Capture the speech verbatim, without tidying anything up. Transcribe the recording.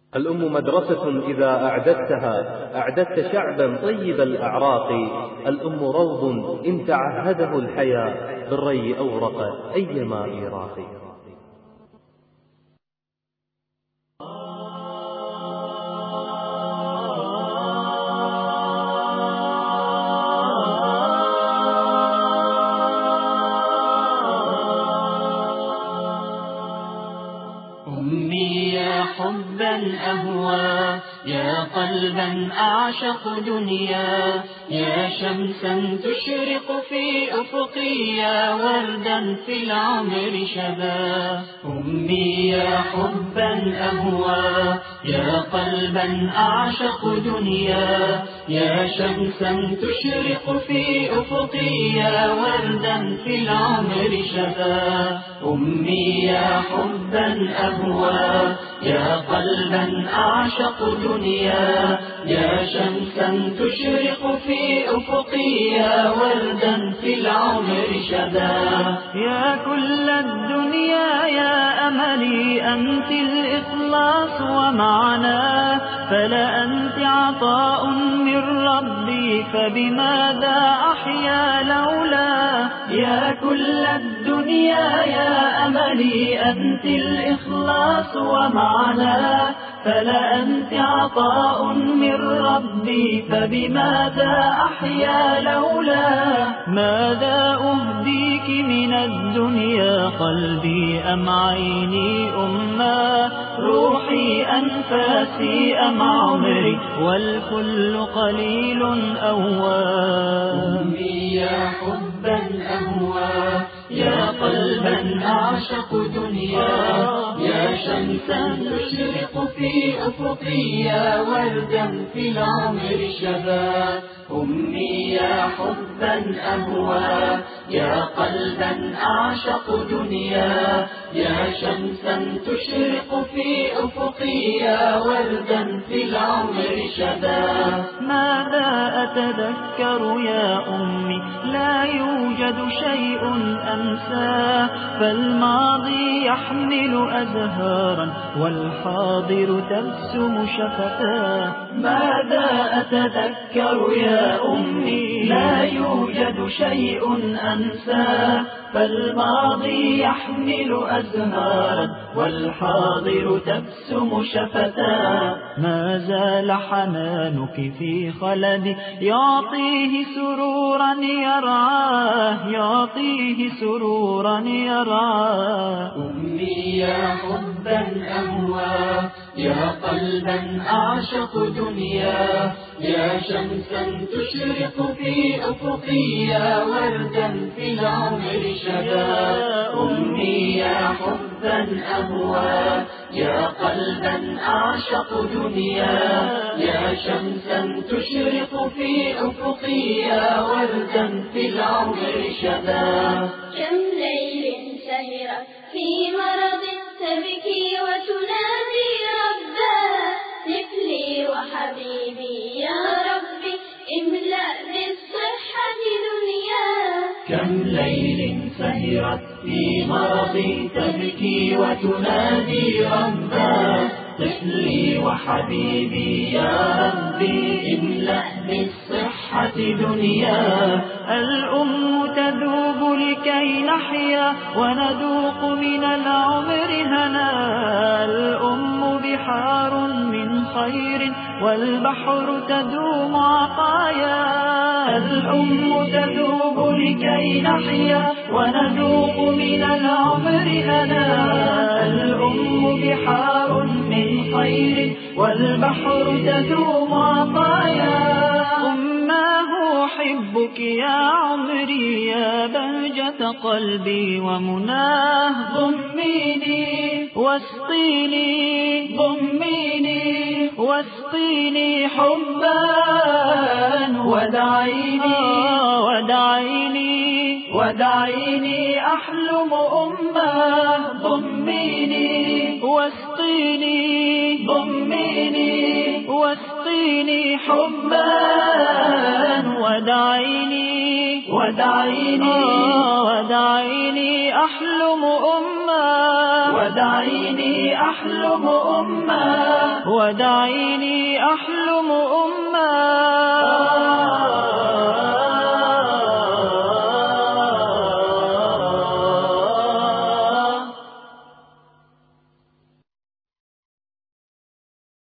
الأم مدرسة إذا أعددتها أعددت شعبا طيب الأعراق. الأم روض إن تعهده الحياة بالري أورق أيما إيراق. أمي يا حبا أهوى، يا قلبا أعشق دنيا، يا شمسا تشرق في أفقي، يا وردا في العمر شبا. أمي يا حبا أهوى، يا قلبا أعشق دنيا، يا شمسا تشرق في أفقي، يا وردا في العمر شبا. أمي يا حبا أهوى، يا قلبا أعشق دنيا، يا شمسا تشرق في أفقي، يا وردا في العمر شبا. يا كل الدنيا يا أملي، أنت الإخلاص ومعنى، فلا أنت عطاء من ربي، فبماذا أحيا لولا. يا كل الدنيا يا أملي، أنت الإخلاص ومعنى، فلا أنت عطاء من ربي، فبماذا أحيا لولا. ماذا أهديك من الدنيا، قلبي أم عيني أما، روحي أنفاسي أم عمري، والكل قليل أواه. أمي يا حبا أهوى، يا قلبا أعشق دنيا، يا شمسا تشرق في أفقي، يا وردا في العمر شبا. أمي يا حبا أهوى، يا قلبا أعشق دنيا، يا شمسا تشرق في أفقي، يا وردا في العمر شبا. ماذا أتذكر يا أمي، لا يوجد شيء أنساه، فالماضي يحمل أزهارا، والحاضر تبسم شفتاه. ماذا أتذكر يا أمي، لا يوجد شيء أنساه، فالماضي يحمل أزهارا، والحاضر تبسم شفتاه. ما زال حنانك في خلدي، يعطيه سرورا يرعاه، يعطيه سرورا يرعاه. أمي يا حبا أهوى، يا قلبا أعشق دنيا، يا شمسا تشرق في أفقي، يا وردا في العمر شبا. أمي يا حبا أهوى، يا قلبا أعشق دنيا، يا شمسا تشرق في أفقي، يا وردا في العمر شبا. كم ليل سهرت في مرض، تبكي وتنادي ربا، طفلي وحبيبي يا ربي، املأ بالصحة دنيا. كم ليل سهرت في مرض، تبكي وتنادي ربا، طفلي وحبيبي يا ربي، املأ بالصحة دنيا. الأم تذوب لكي نحيا، وندوق من العمر هنا، الأم بحار من خير، والبحر تدوم عطايا. الأم تذوب لكي نحيا، وندوق من العمر هنا، الأم بحار من خير، والبحر تدوم عطايا. أماه أحبك يا عمري، يا بهجة قلبي ومناه. ضميني واسقيني، ضميني واسقيني حبا، ودعيني ودعيني ودعيني أحلم أمه. ضميني واسقيني، ضميني واسقيني حبا، ودعيني ودعيني ودعيني أحلم أمه، ودعيني أحلم أمه. ودعيني أحلم أمة